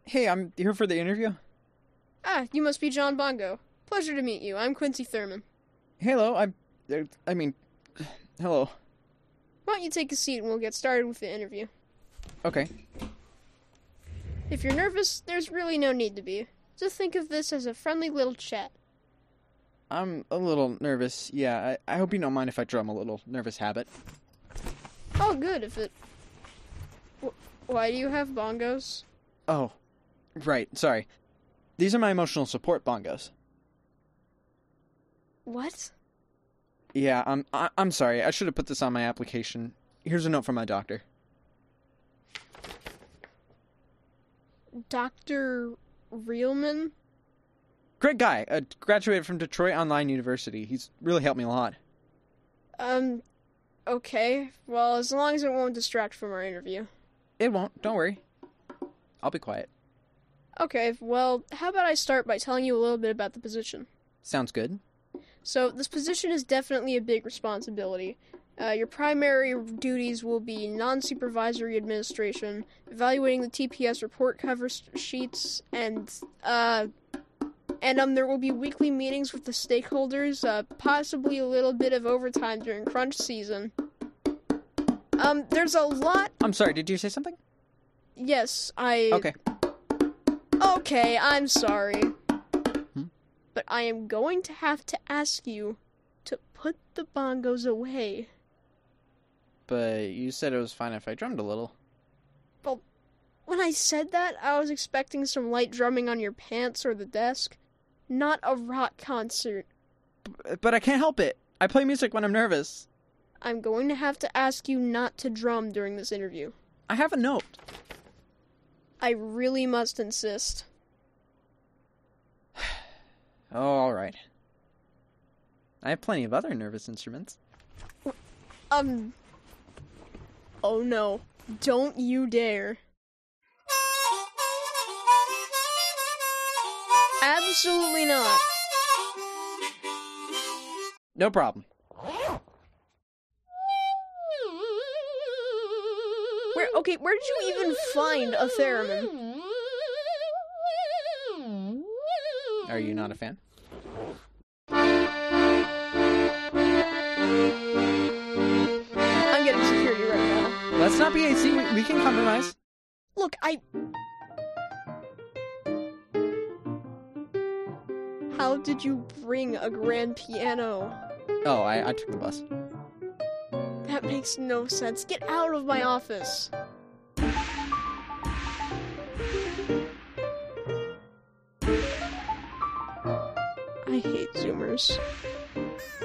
Hey, I'm here for the interview. Ah, you must be John Bongo. Pleasure to meet you. I'm Quincy Thurman. Hello, I mean, hello. Why don't you take a seat and we'll get started with the interview. Okay. If you're nervous, there's really no need to be. Just think of this as a friendly little chat. I'm a little nervous, yeah. I hope you don't mind if I drum a little nervous habit. Oh, good, if it... Why do you have bongos? Oh, right, sorry. These are my emotional support bongos. What? Yeah, I'm sorry. I should have put this on my application. Here's a note from my doctor. Dr. Reelman? Great guy. Graduated from Detroit Online University. He's really helped me a lot. Okay. Well, as long as it won't distract from our interview. It won't. Don't worry. I'll be quiet. Okay, well, how about I start by telling you a little bit about the position? Sounds good. So, this position is definitely a big responsibility. Your primary duties will be non-supervisory administration, evaluating the TPS report cover sheets, and there will be weekly meetings with the stakeholders, possibly a little bit of overtime during crunch season. There's a lot... I'm sorry, did you say something? Yes, Okay. Okay, I'm sorry. But I am going to have to ask you to put the bongos away. But you said it was fine if I drummed a little. Well, when I said that, I was expecting some light drumming on your pants or the desk. Not a rock concert. But I can't help it. I play music when I'm nervous. I'm going to have to ask you not to drum during this interview. I have a note. I really must insist. Oh, all right. I have plenty of other nervous instruments. Oh no. Don't you dare. Absolutely not. No problem. Where did you even find a theremin? Are you not a fan? I'm getting security right now. Let's not be AC. We can compromise. Look, How did you bring a grand piano? Oh, I took the bus. That makes no sense. Get out of my office. I hate Zoomers.